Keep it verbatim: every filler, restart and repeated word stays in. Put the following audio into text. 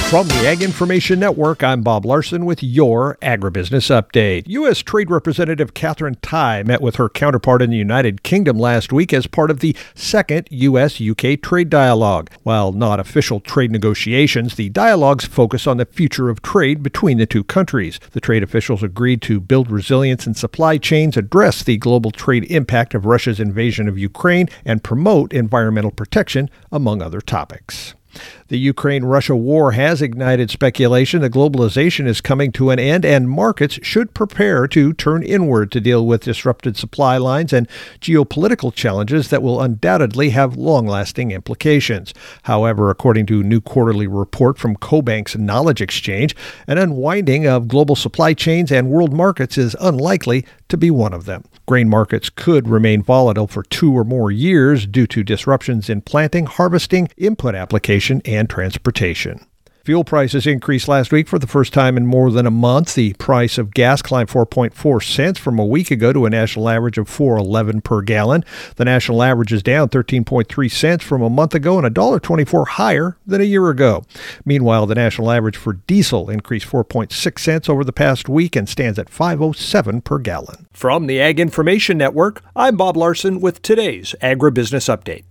From the Ag Information Network, I'm Bob Larson with your Agribusiness Update. U S. Trade Representative Katherine Tai met with her counterpart in the United Kingdom last week as part of the second U S U K trade dialogue. While not official trade negotiations, the dialogues focus on the future of trade between the two countries. The trade officials agreed to build resilience in supply chains, address the global trade impact of Russia's invasion of Ukraine, and promote environmental protection, among other topics. The Ukraine-Russia war has ignited speculation that globalization is coming to an end and markets should prepare to turn inward to deal with disrupted supply lines and geopolitical challenges that will undoubtedly have long-lasting implications. However, according to a new quarterly report from CoBank's Knowledge Exchange, an unwinding of global supply chains and world markets is unlikely to be one of them. Grain markets could remain volatile for two or more years due to disruptions in planting, harvesting, input application, and transportation. Fuel prices increased last week for the first time in more than a month. The price of gas climbed four point four cents from a week ago to a national average of four dollars and eleven cents per gallon. The national average is down thirteen point three cents from a month ago and one dollar and twenty-four cents higher than a year ago. Meanwhile, the national average for diesel increased four point six cents over the past week and stands at five dollars and seven cents per gallon. From the Ag Information Network, I'm Bob Larson with today's Agribusiness Update.